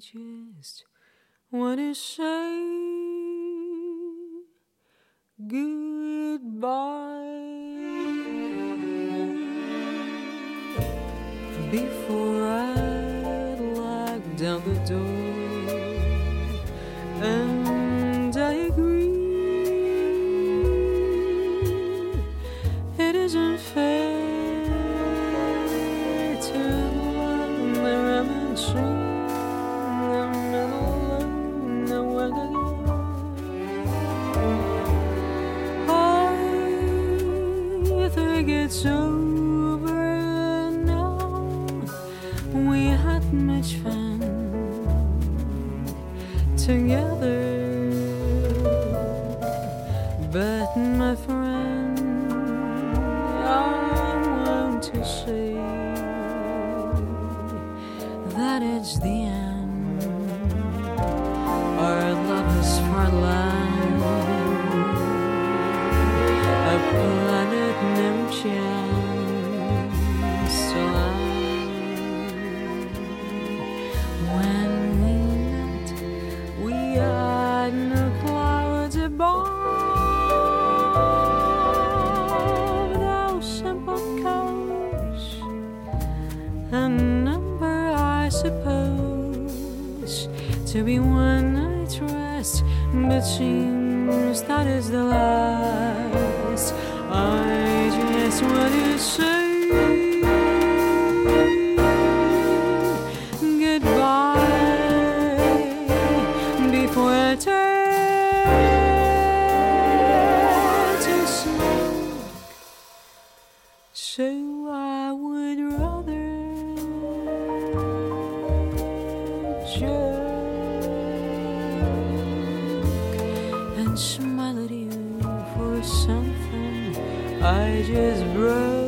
just want to say goodbye before I lock down the door. And I agree, it isn't fair to love the reminiscing the middle of nowhere. I think it's over now. We had much fun together, but my friend, I want to say that it's the end. Our love is for life, a planet no chance to live. When we met, we had no clouds above, those simple cows, a number I suppose to be one I trust, but seems that is the last. I just want to say goodbye before I turn to smoke. So I would rather joke and smile at you for something I just broke.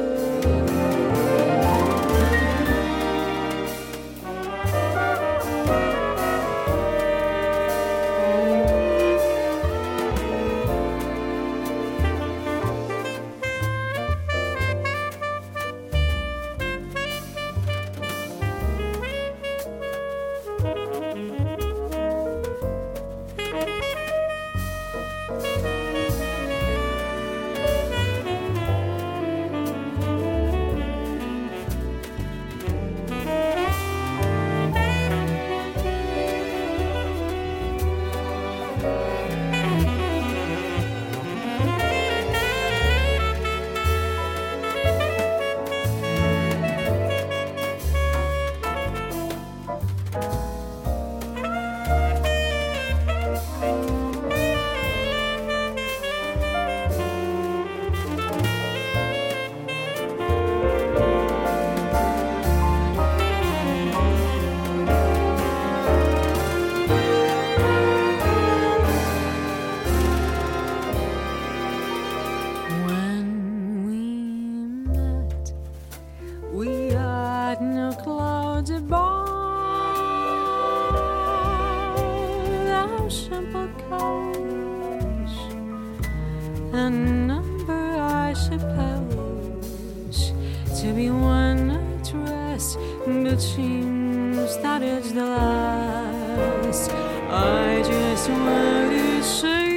We had no clouds above, our simple cows, a number I suppose to be one I trust, but seems that it's the last. I just want to say